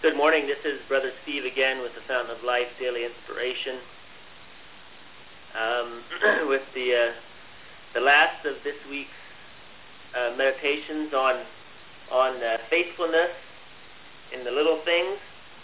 Good morning. This is Brother Steve again with the Fountain of Life Daily Inspiration. With the last of this week's meditations on faithfulness in the little things.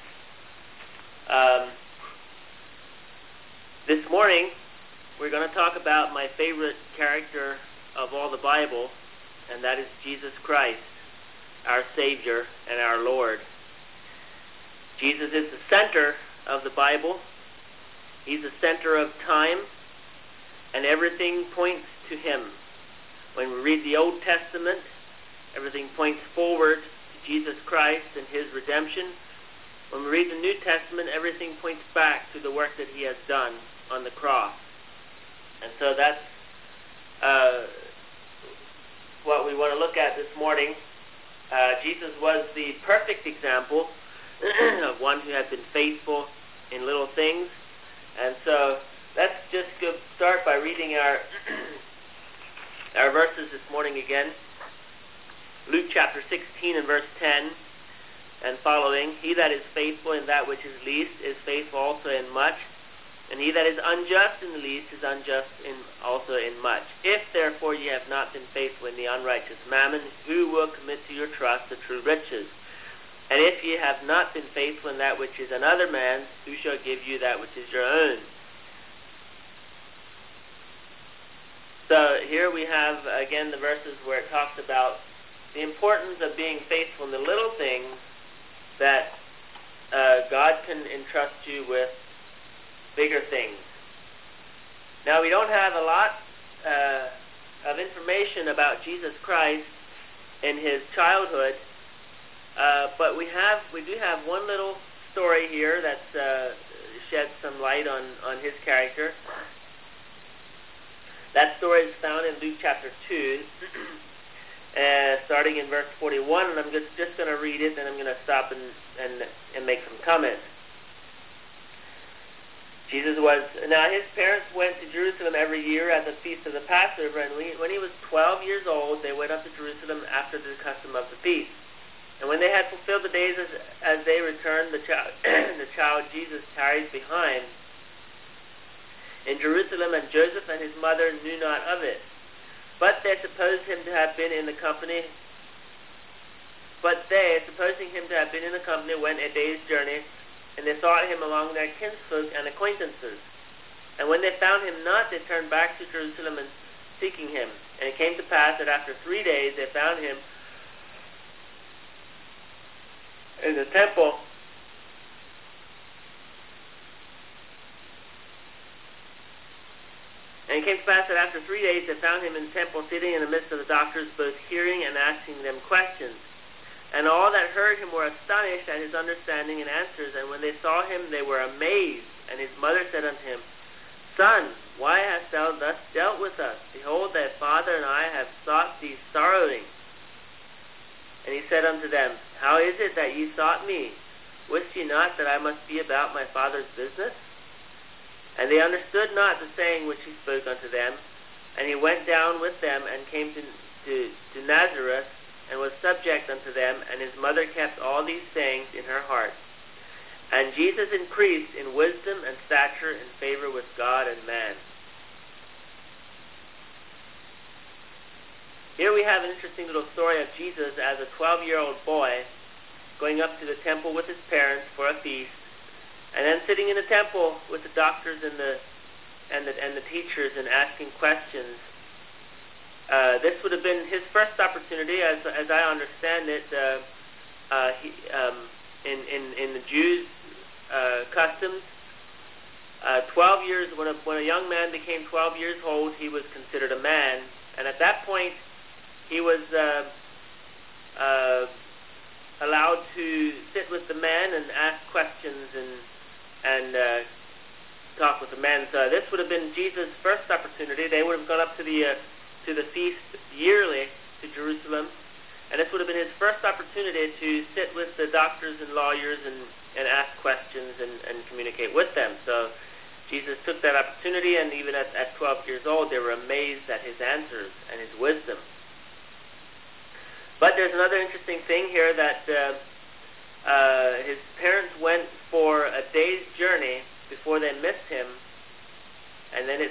This morning we're going to talk about my favorite character of all the Bible, and that is Jesus Christ, our Savior and our Lord. Jesus is the center of the Bible. He's the center of time, and everything points to Him. When we read the Old Testament, everything points forward to Jesus Christ and His redemption. When we read the New Testament, everything points back to the work that He has done on the cross. And so that's what we want to look at this morning. Jesus was the perfect example of one who had been faithful in little things. And so let's just start by reading our verses this morning again. Luke chapter 16 and verse 10 and following. He that is faithful in that which is least is faithful also in much, and he that is unjust in the least is unjust also in much. If therefore ye have not been faithful in the unrighteous mammon, who will commit to your trust the true riches? And if ye have not been faithful in that which is another man's, who shall give you that which is your own? So here we have again the verses where it talks about the importance of being faithful in the little things that God can entrust you with bigger things. Now, we don't have a lot of information about Jesus Christ in His childhood, but we do have one little story here that sheds some light on His character. That story is found in Luke chapter 2, starting in verse 41, and I'm just going to read it, and I'm going to stop and make some comments. Now his parents went to Jerusalem every year at the feast of the Passover, and when he was 12 years old, they went up to Jerusalem after the custom of the feast. And when they had fulfilled the days as they returned, the child Jesus tarried behind in Jerusalem, and Joseph and his mother knew not of it. But they, supposing him to have been in the company, went a day's journey, and they sought him among their kinsfolk and acquaintances. And when they found him not, they turned back to Jerusalem and seeking him. And it came to pass that after 3 days they found him in the temple. And it came to pass that after 3 days they found him in the temple, sitting in the midst of the doctors, both hearing and asking them questions. And all that heard him were astonished at his understanding and answers. And when they saw him, they were amazed. And his mother said unto him, Son, why hast thou thus dealt with us? Behold, thy father and I have sought thee sorrowing. And he said unto them, How is it that ye sought me? Wist ye not that I must be about my father's business? And they understood not the saying which he spoke unto them. And he went down with them and came to Nazareth, and was subject unto them, and his mother kept all these sayings in her heart. And Jesus increased in wisdom and stature and favor with God and man. Here we have an interesting little story of Jesus as a 12-year-old boy going up to the temple with his parents for a feast, and then sitting in the temple with the doctors and the teachers and asking questions. This would have been his first opportunity, as I understand it, in the Jews' customs. 12 years, when a young man became 12 years old, he was considered a man, and at that point, he was allowed to sit with the men and ask questions and talk with the men. So this would have been Jesus' first opportunity. They would have gone up to the feast yearly to Jerusalem, and this would have been his first opportunity to sit with the doctors and lawyers and ask questions and communicate with them. So Jesus took that opportunity, and even at 12 years old, they were amazed at his answers and his wisdom. But there's another interesting thing here that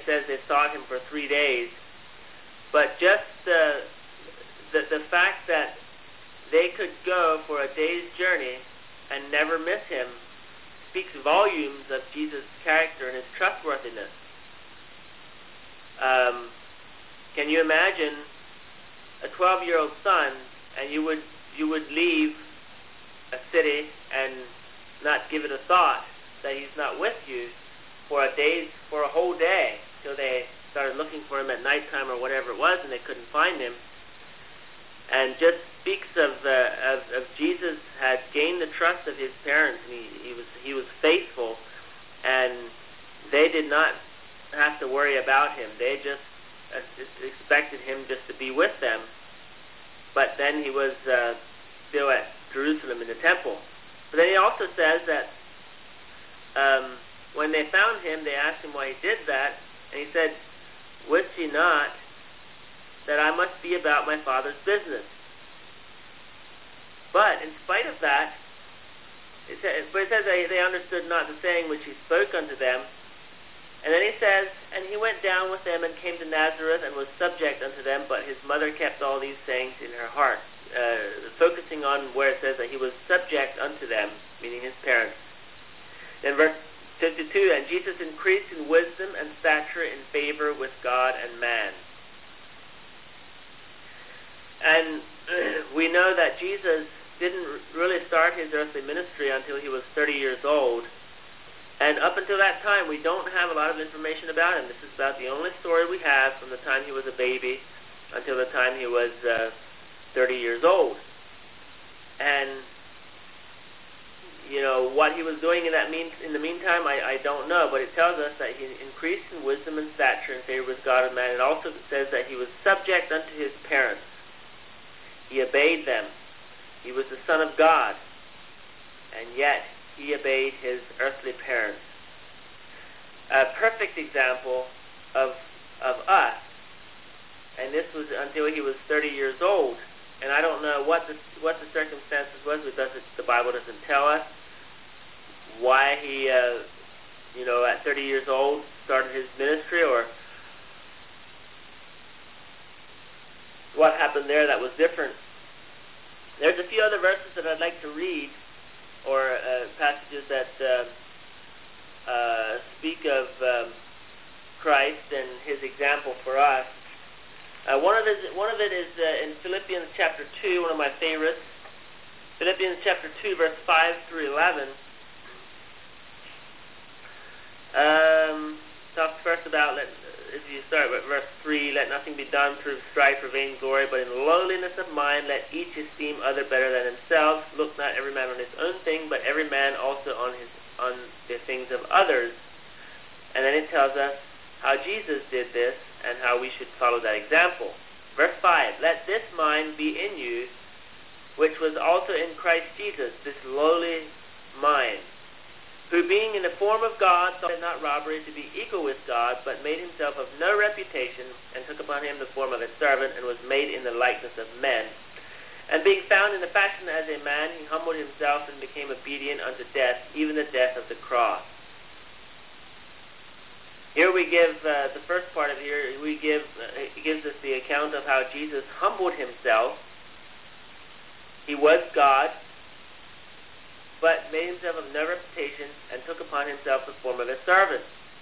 says they sought him for 3 days. But just the fact that they could go for a day's journey and never miss him speaks volumes of Jesus' character and his trustworthiness. Can you imagine a 12-year-old son, and you would leave a city and not give it a thought that he's not with you for a whole day till they started looking for him at nighttime or whatever it was, and they couldn't find him. And just speaks of Jesus had gained the trust of his parents, and he was faithful, and they did not have to worry about him. They just expected him just to be with them. But then he was still at Jerusalem in the temple. But then he also says that when they found him, they asked him why he did that, and he said, "Wist ye not that I must be about my Father's business?" But in spite of that, it says they understood not the saying which he spoke unto them. And then he says, "And he went down with them and came to Nazareth and was subject unto them, but his mother kept all these sayings in her heart." Focusing on where it says that he was subject unto them, meaning his parents. Then verse 52, "And Jesus increased in wisdom and stature in favor with God and man." And we know that Jesus didn't really start his earthly ministry until he was 30 years old. And up until that time, we don't have a lot of information about him. This is about the only story we have from the time he was a baby until the time he was 30 years old. And what he was doing in the meantime, I don't know, but it tells us that he increased in wisdom and stature in favor with God and man. It also says that he was subject unto his parents. He obeyed them. He was the Son of God, and yet he obeyed his earthly parents. A perfect example of us, and this was until he was 30 years old. And I don't know what the circumstances was, because the Bible doesn't tell us why he, at 30 years old started his ministry, or what happened there that was different. There's a few other verses that I'd like to read, or passages that speak of Christ and his example for us. One of it is in Philippians chapter 2, one of my favorites. Philippians chapter 2, verse 5 through 11. Talks first about, if you start with verse 3, "Let nothing be done through strife or vainglory, but in lowliness of mind let each esteem other better than himself. Look not every man on his own thing, but every man also on the things of others." And then it tells us how Jesus did this and how we should follow that example. Verse 5, "Let this mind be in you, which was also in Christ Jesus, this lowly mind, who being in the form of God thought it not robbery to be equal with God, but made himself of no reputation, and took upon him the form of a servant, and was made in the likeness of men. And being found in the fashion as a man, he humbled himself and became obedient unto death, even the death of the cross." Here we give the first part of here. It gives us the account of how Jesus humbled himself. He was God, but made himself of no reputation, and took upon himself the form of a servant,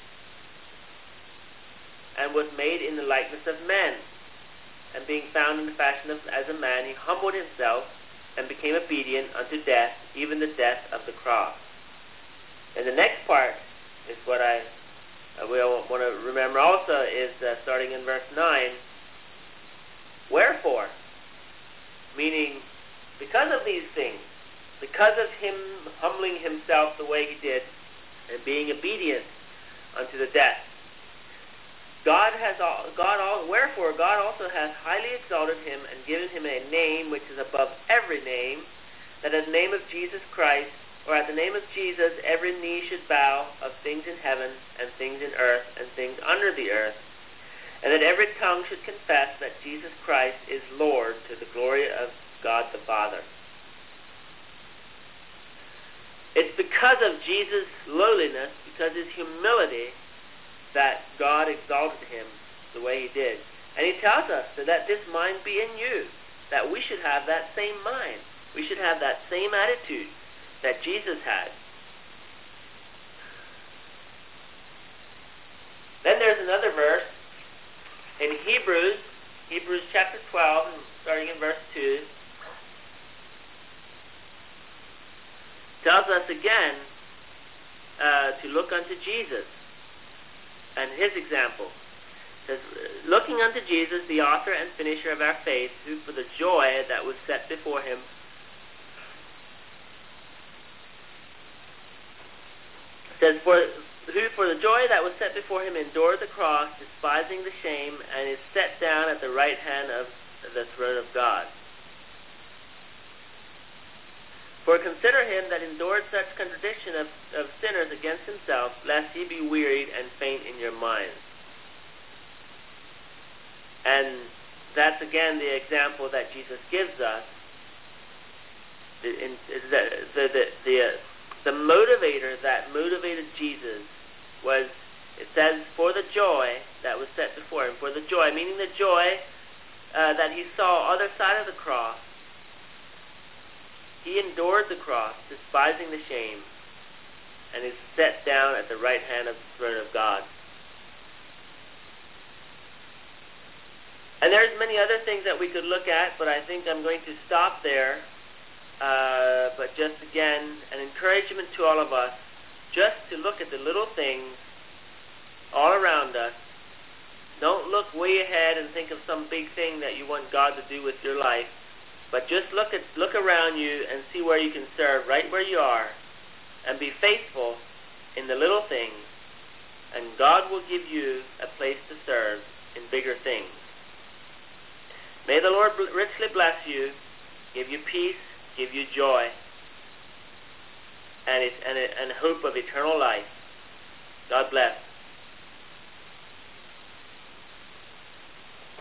and was made in the likeness of men. And being found in the fashion as a man, he humbled himself and became obedient unto death, even the death of the cross. And the next part is what we want to remember also, is starting in verse 9. "Wherefore," meaning because of these things, because of him humbling himself the way he did and being obedient unto the death, wherefore God also hath highly exalted him and given him a name which is above every name, that at the name of Jesus Christ, or at the name of Jesus, every knee should bow, of things in heaven and things in earth and things under the earth, and that every tongue should confess that Jesus Christ is Lord, to the glory of God the Father." It's because of Jesus' lowliness, because his humility, that God exalted him the way he did. And he tells us that let this mind be in you, that we should have that same mind. We should have that same attitude that Jesus had. Then there's another verse in Hebrews chapter 12, starting in verse 2. Tells us again to look unto Jesus and his example. It says, looking unto Jesus, the author and finisher of our faith, who for the joy that was set before him says, who for the joy that was set before him endured the cross, despising the shame, and is set down at the right hand of the throne of God. For consider him that endured such contradiction of sinners against himself, lest ye be wearied and faint in your minds. And that's again the example that Jesus gives us. The motivator that motivated Jesus was, it says, for the joy that was set before him. For the joy, meaning the joy that he saw other side of the cross. He endured the cross, despising the shame, and is set down at the right hand of the throne of God. And there's many other things that we could look at, but I think I'm going to stop there. But just again, an encouragement to all of us, just to look at the little things all around us. Don't look way ahead and think of some big thing that you want God to do with your life. But just look around you and see where you can serve right where you are, and be faithful in the little things, and God will give you a place to serve in bigger things. May the Lord richly bless you, give you peace, give you joy, and hope of eternal life. God bless.